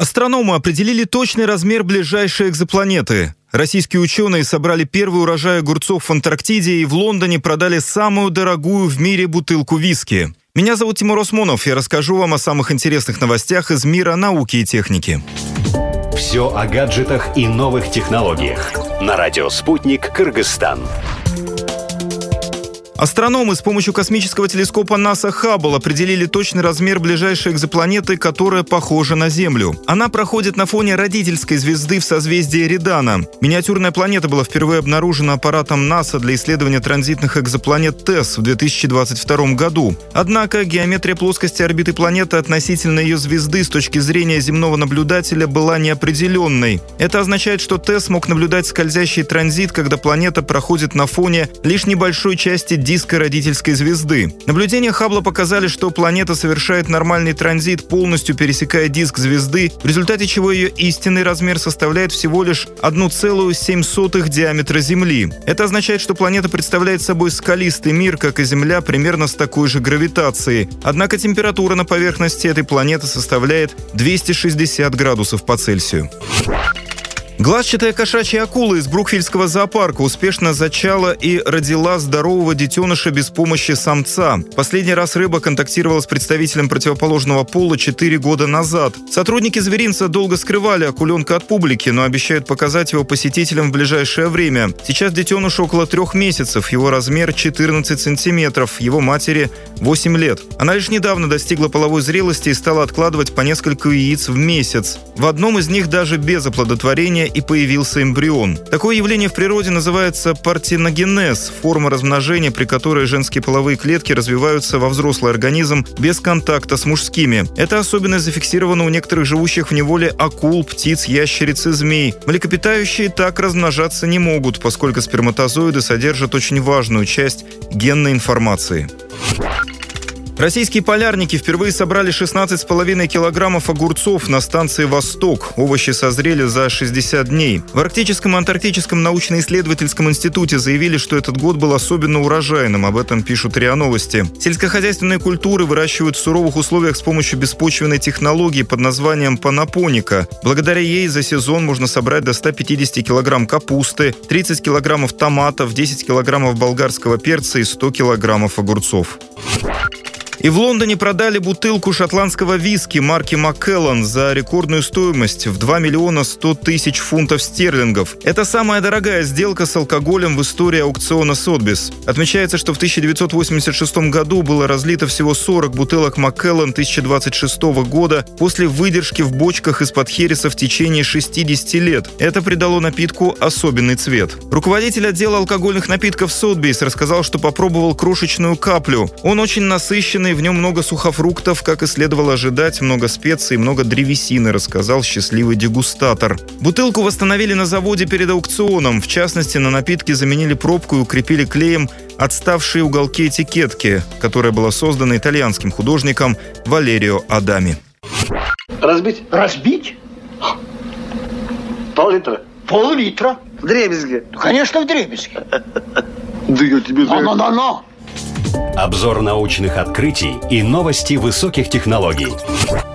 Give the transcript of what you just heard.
Астрономы определили точный размер ближайшей экзопланеты. Российские ученые собрали первый урожай огурцов в Антарктиде и в Лондоне продали самую дорогую в мире бутылку виски. Меня зовут Тимур Осмонов, я расскажу вам о самых интересных новостях из мира науки и техники. Все о гаджетах и новых технологиях. На радио «Спутник», Кыргызстан. Астрономы с помощью космического телескопа НАСА Хаббл определили точный размер ближайшей экзопланеты, которая похожа на Землю. Она проходит на фоне родительской звезды в созвездии Эридана. Миниатюрная планета была впервые обнаружена аппаратом НАСА для исследования транзитных экзопланет ТЭСС в 2022 году. Однако геометрия плоскости орбиты планеты относительно ее звезды с точки зрения земного наблюдателя была неопределенной. Это означает, что ТЭСС мог наблюдать скользящий транзит, когда планета проходит на фоне лишь небольшой части диска родительской звезды. Наблюдения Хаббла показали, что планета совершает нормальный транзит, полностью пересекая диск звезды, в результате чего ее истинный размер составляет всего лишь 1,7 диаметра Земли. Это означает, что планета представляет собой скалистый мир, как и Земля, примерно с такой же гравитацией. Однако температура на поверхности этой планеты составляет 260 градусов по Цельсию. Глазчатая кошачья акула из Брукфильдского зоопарка успешно зачала и родила здорового детеныша без помощи самца. Последний раз рыба контактировала с представителем противоположного пола 4 года назад. Сотрудники зверинца долго скрывали акуленка от публики, но обещают показать его посетителям в ближайшее время. Сейчас детенышу около 3 месяцев, его размер 14 сантиметров, его матери 8 лет. Она лишь недавно достигла половой зрелости и стала откладывать по несколько яиц в месяц. В одном из них даже без оплодотворения и появился эмбрион. Такое явление в природе называется партеногенез, форма размножения, при которой женские половые клетки развиваются во взрослый организм без контакта с мужскими. Эта особенность зафиксирована у некоторых живущих в неволе акул, птиц, ящериц и змей. Млекопитающие так размножаться не могут, поскольку сперматозоиды содержат очень важную часть генной информации. Российские полярники впервые собрали 16,5 килограммов огурцов на станции «Восток». Овощи созрели за 60 дней. В Арктическом и Антарктическом научно-исследовательском институте заявили, что этот год был особенно урожайным. Об этом пишут РИА Новости. Сельскохозяйственные культуры выращивают в суровых условиях с помощью беспочвенной технологии под названием панопоника. Благодаря ей за сезон можно собрать до 150 килограмм капусты, 30 килограммов томатов, 10 килограммов болгарского перца и 100 килограммов огурцов. И в Лондоне продали бутылку шотландского виски марки Маккеллан за рекордную стоимость в 2 миллиона 100 тысяч фунтов стерлингов. Это самая дорогая сделка с алкоголем в истории аукциона Сотбис. Отмечается, что в 1986 году было разлито всего 40 бутылок Маккеллан 2026 года после выдержки в бочках из-под хереса в течение 60 лет. Это придало напитку особенный цвет. Руководитель отдела алкогольных напитков Сотбис рассказал, что попробовал крошечную каплю. Он очень насыщенный, в нем много сухофруктов, как и следовало ожидать, много специй, много древесины, рассказал счастливый дегустатор. Бутылку восстановили на заводе перед аукционом. В частности, на напитке заменили пробку и укрепили клеем отставшие уголки этикетки, которая была создана итальянским художником Валерио Адами. Разбить? Разбить? Пол-литра? Пол-литра. Вдребезги? Конечно, вдребезги. Да я тебе... Но. Обзор научных открытий и новости высоких технологий.